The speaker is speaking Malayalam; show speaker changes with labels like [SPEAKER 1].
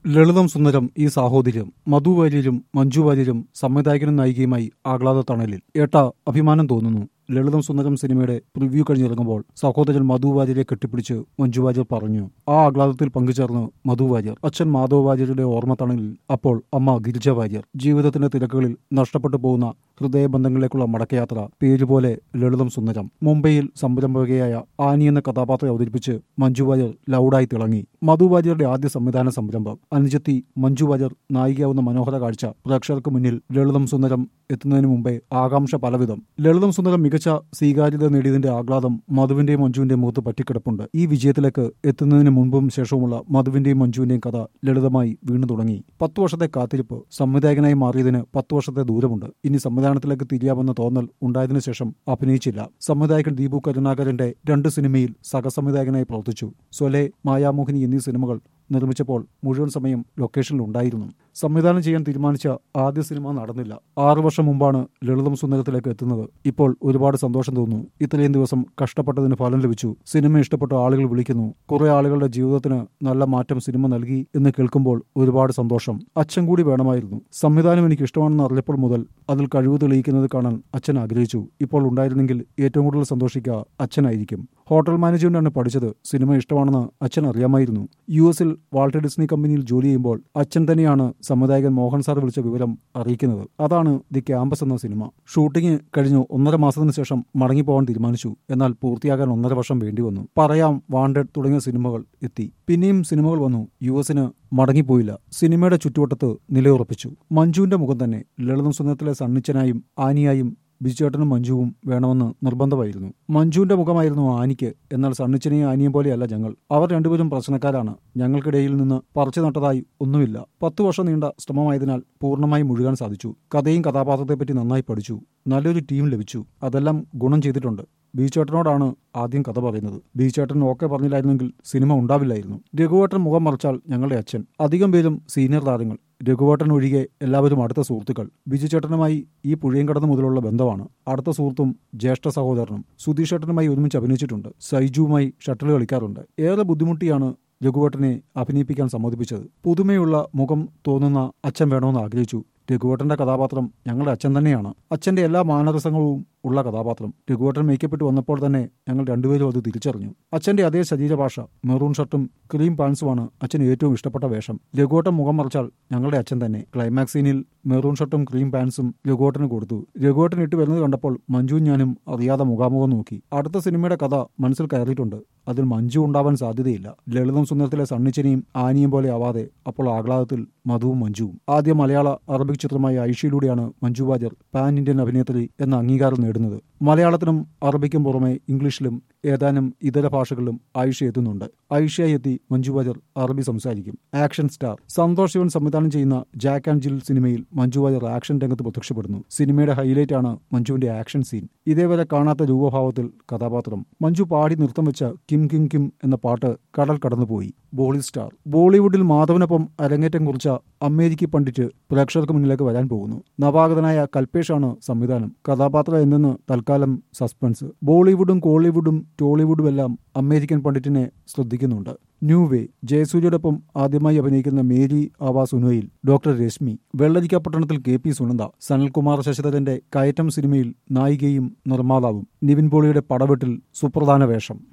[SPEAKER 1] ലളിതം സുന്ദരം ഈ സാഹോദര്യം മധു വാര്യരും മഞ്ജു വാര്യരും സംവിധായകനും നായികയുമായി ആഹ്ലാദ തണലിൽ ഏട്ട അഭിമാനം തോന്നുന്നു. ലളിതം സുന്ദരം സിനിമയുടെ പ്രിവ്യൂ കഴിഞ്ഞിറങ്ങുമ്പോൾ സഹോദരൻ മധു വാര്യരെ കെട്ടിപ്പിടിച്ച് മഞ്ജു വാര്യർ പറഞ്ഞു. ആ ആഹ്ലാദത്തിൽ പങ്കുചേർന്ന് മധു വാര്യർ. അച്ഛൻ മാധവ വാര്യരുടെ ഓർമ്മ തണലിൽ അപ്പോൾ അമ്മ ഗിരിജ വാര്യർ. ജീവിതത്തിന്റെ തിരക്കുകളിൽ നഷ്ടപ്പെട്ടു പോകുന്ന ഹൃദയബന്ധങ്ങളിലേക്കുള്ള മടക്കയാത്ര, പേരുപോലെ ലളിതം സുന്ദരം. മുംബൈയിൽ സംരംഭകയായ ആനി എന്ന കഥാപാത്രം അവതരിപ്പിച്ച് മഞ്ജു വാര്യർ ലൗഡായി തിളങ്ങി. മധു വാര്യരുടെ ആദ്യ സംവിധാന സംരംഭം. അനുജത്തി മഞ്ജു വാര്യർ നായികയാവുന്ന മനോഹര കാഴ്ച പ്രേക്ഷകർക്ക് മുന്നിൽ ലളിതം സുന്ദരം എത്തുന്നതിന് മുമ്പേ ആകാംക്ഷ പലവിധം. ലളിതം സുന്ദരം മികച്ച സ്വീകാര്യത നേടിയതിന്റെ ആഹ്ലാദം മധുവിന്റെയും മഞ്ജുവിന്റെയും മുഖത്ത് പറ്റിക്കിടപ്പുണ്ട്. ഈ വിജയത്തിലേക്ക് എത്തുന്നതിന് മുൻപും ശേഷവുമുള്ള മധുവിന്റെയും മഞ്ജുവിന്റെയും കഥ ലളിതമായി വീണു തുടങ്ങി. 10 വർഷത്തെ കാത്തിരിപ്പ്. സംവിധായകനായി മാറിയതിന് 10 വർഷത്തെ ദൂരമുണ്ട്. ഇനി സംവിധാനത്തിലേക്ക് തിരിയാമെന്ന തോന്നൽ ഉണ്ടായതിനു ശേഷം അഭിനയിച്ചില്ല. സംവിധായകൻ ദീപു കരുണാകരന്റെ 2 സിനിമയിൽ സഹസംവിധായകനായി പ്രവർത്തിച്ചു. സൊലെ, മായാമോഹിനി എന്നീ സിനിമകൾ നിർമ്മിച്ചപ്പോൾ മുഴുവൻ സമയം ലൊക്കേഷനിൽ ഉണ്ടായിരുന്നു. സംവിധാനം ചെയ്യാൻ തീരുമാനിച്ച ആദ്യ സിനിമ നടന്നില്ല. 6 വർഷം മുമ്പാണ് ലളിതം സുന്ദരത്തിലേക്ക് എത്തുന്നത്. ഇപ്പോൾ ഒരുപാട് സന്തോഷം തോന്നുന്നു. ഇത്രയും ദിവസം കഷ്ടപ്പെട്ടതിന് ഫലം ലഭിച്ചു. സിനിമ ഇഷ്ടപ്പെട്ട ആളുകൾ വിളിക്കുന്നു. കുറെ ആളുകളുടെ ജീവിതത്തിന് നല്ല മാറ്റം സിനിമ നൽകി എന്ന് കേൾക്കുമ്പോൾ ഒരുപാട് സന്തോഷം. അച്ഛൻ കൂടി വേണമായിരുന്നു. സംവിധാനം എനിക്ക് ഇഷ്ടമാണെന്ന് അറിഞ്ഞപ്പോൾ മുതൽ അതിൽ കഴിവ് തെളിയിക്കുന്നത് കാണാൻ അച്ഛൻ ആഗ്രഹിച്ചു. ഇപ്പോൾ ഉണ്ടായിരുന്നെങ്കിൽ ഏറ്റവും കൂടുതൽ സന്തോഷിക്കുക അച്ഛനായിരിക്കും. ഹോട്ടൽ മാനേജ്മെന്റാണ് പഠിച്ചത്. സിനിമ ഇഷ്ടമാണെന്ന് അച്ഛൻ അറിയാമായിരുന്നു. US-ൽ വാൾട്ട് ഡിസ്നി കമ്പനിയിൽ ജോലി ചെയ്യുമ്പോൾ അച്ഛൻ തന്നെയാണ് സംവിധായകൻ മോഹൻ സാർ വിളിച്ച വിവരം അറിയിക്കുന്നത്. അതാണ് ദി ക്യാമ്പസ് എന്ന സിനിമ. ഷൂട്ടിംഗ് കഴിഞ്ഞു 1.5 മാസത്തിന് ശേഷം മടങ്ങിപ്പോകാൻ തീരുമാനിച്ചു. എന്നാൽ പൂർത്തിയാകാൻ 1.5 വർഷം വേണ്ടിവന്നു. പറയാം, വാണ്ടഡ് തുടങ്ങിയ സിനിമകൾ എത്തി. പിന്നെയും സിനിമകൾ വന്നു. US-ന് മടങ്ങിപ്പോയില്ല. സിനിമയുടെ ചുറ്റുവട്ടത്ത് നിലയുറപ്പിച്ചു. മഞ്ജുവിന്റെ മുഖം തന്നെ. ലളിതം സുന്ദരത്തിലെ സണ്ണിച്ചനായും ആനിയായും ബിജുചേട്ടനും മഞ്ജുവും വേണമെന്ന് നിർബന്ധമായിരുന്നു. മഞ്ജുവിന്റെ മുഖമായിരുന്നു ആനിക്ക്. എന്നാൽ സണ്ണിച്ചനെയും ആനിയും പോലെയല്ല ഞങ്ങൾ. അവർ രണ്ടുപേരും പ്രശ്നക്കാരാണ്. ഞങ്ങൾക്കിടയിൽ നിന്ന് പറിച്ചു നട്ടതായി ഒന്നുമില്ല. 10 വർഷം നീണ്ട ശ്രമമായതിനാൽ പൂർണ്ണമായി മുഴുകാൻ സാധിച്ചു. കഥയും കഥാപാത്രത്തെപ്പറ്റി നന്നായി പഠിച്ചു. നല്ലൊരു ടീം ലഭിച്ചു. അതെല്ലാം ഗുണം ചെയ്തിട്ടുണ്ട്. ബിജുചേട്ടനോടാണ് ആദ്യം കഥ പറയുന്നത്. ബിജുചേട്ടൻ ഓക്കെ പറഞ്ഞില്ലായിരുന്നെങ്കിൽ സിനിമ ഉണ്ടാവില്ലായിരുന്നു. രഘുവേട്ടൻ മുഖം മറച്ചാൽ ഞങ്ങളുടെ അച്ഛൻ. അധികം പേരും സീനിയർ താരങ്ങൾ. രഘുവേട്ടൻ ഒഴികെ എല്ലാവരും അടുത്ത സുഹൃത്തുക്കൾ. ബിജുചേട്ടനുമായി ഈ പുഴയും കടന്നു മുതലുള്ള ബന്ധമാണ്. അടുത്ത സുഹൃത്തും ജ്യേഷ്ഠ സഹോദരനും. സുധീഷേട്ടനുമായി ഒരുമിച്ച് അഭിനയിച്ചിട്ടുണ്ട്. സൈജുവുമായി ഷട്ടിൽ കളിക്കാറുണ്ട്. ഏറെ ബുദ്ധിമുട്ടിയാണ് രഘുവേട്ടനെ അഭിനയിപ്പിക്കാൻ സമ്മതിപ്പിച്ചത്. പുതുമയുള്ള മുഖം തോന്നുന്ന അച്ഛൻ വേണമെന്ന് ആഗ്രഹിച്ചു. രഘുവേട്ടന്റെ കഥാപാത്രം ഞങ്ങളുടെ അച്ഛൻ തന്നെയാണ്. അച്ഛന്റെ എല്ലാ മാനരസങ്ങളും ഉള്ള കഥാപാത്രം. രഘുവേട്ടൻ മേക്കപ്പെട്ട് വന്നപ്പോൾ തന്നെ ഞങ്ങൾ രണ്ടുപേരും അത് തിരിച്ചറിഞ്ഞു. അച്ഛന്റെ അതേ ശരീരഭാഷ. മെറൂൺ ഷർട്ടും ക്രീം പാൻസുമാണ് അച്ഛന് ഏറ്റവും ഇഷ്ടപ്പെട്ട വേഷം. രഘുവേട്ടൻ മുഖം മറച്ചാൽ ഞങ്ങളുടെ അച്ഛൻ തന്നെ. ക്ലൈമാക്സ് സീനിൽ മെറൂൺ ഷർട്ടും ക്രീം പാൻസും രഘുവേട്ടന് കൊടുത്തു. രഘുവേട്ടൻ ഇട്ട് വരുന്നത് കണ്ടപ്പോൾ മഞ്ജുവും ഞാനും അറിയാതെ മുഖാമുഖം നോക്കി. അടുത്ത സിനിമയുടെ കഥ മനസ്സിൽ കയറിയിട്ടുണ്ട്. അതിൽ മഞ്ജു ഉണ്ടാവാൻ സാധ്യതയില്ല. ലളിതം സുന്ദരത്തിലെ സണ്ണിച്ചനെയും ആനിയും പോലെ ആവാതെ അപ്പോൾ ആഹ്ലാദത്തിൽ മധുവും മഞ്ജുവും. ആദ്യ മലയാള അറബിക് ചിത്രമായ ഐഷയിലൂടെയാണ് മഞ്ജു വാര്യർ പാൻ ഇന്ത്യൻ അഭിനേത്രി എന്ന അംഗീകാരം നേടുന്നത്. മലയാളത്തിനും അറബിക്കും പുറമെ ഇംഗ്ലീഷിലും ഏതാനും ഇതര ഭാഷകളിലും ആയിഷ എത്തുന്നുണ്ട്. ആയിഷയായി എത്തി മഞ്ജു വാര്യർ അറബി സംസാരിക്കും. ആക്ഷൻ സ്റ്റാർ സന്തോഷ് ശിവൻ സംവിധാനം ചെയ്യുന്ന ജാക്ക് ആൻഡ് ജിൽ സിനിമയിൽ മഞ്ജു വാര്യർ ആക്ഷൻ രംഗത്ത് പ്രത്യക്ഷപ്പെടുന്നു. സിനിമയുടെ ഹൈലൈറ്റ് ആണ് മഞ്ജുവിന്റെ ആക്ഷൻ സീൻ. ഇതേവരെ കാണാത്ത രൂപഭാവത്തിൽ കഥാപാത്രം. മഞ്ജു പാടി നൃത്തം വെച്ച കിം കിം കിം എന്ന പാട്ട് കടൽ കടന്നുപോയി. ബോളി സ്റ്റാർ. ബോളിവുഡിൽ മാധവനൊപ്പം അരങ്ങേറ്റം കുറിച്ച അമേരിക്ക പണ്ഡിറ്റ് പ്രേക്ഷകർക്ക് മുന്നിലേക്ക് വരാൻ പോകുന്നു. നവാഗതനായ കൽപേഷാണ് സംവിധാനം. കഥാപാത്രം എന്തെന്ന് തൽക്കാലം സസ്പെൻസ്. ബോളിവുഡും കോളിവുഡും ടോളിവുഡും എല്ലാം അമേരിക്കൻ പണ്ഡിറ്റിനെ ശ്രദ്ധിക്കുന്നുണ്ട്. ന്യൂ വേ. ജയസൂര്യയോടൊപ്പം ആദ്യമായി അഭിനയിക്കുന്ന മേരി ആവാസ് ഉനോയിൽ ഡോക്ടർ രശ്മി. വെള്ളരിക്കപ്പട്ടണത്തിൽ KP സുനന്ദ. സനൽകുമാർ ശശിധരന്റെ കയറ്റം സിനിമയിൽ നായികയും നിർമ്മാതാവും. നിവിൻ പോളിയുടെ പടവെട്ടിൽ സുപ്രധാന വേഷം.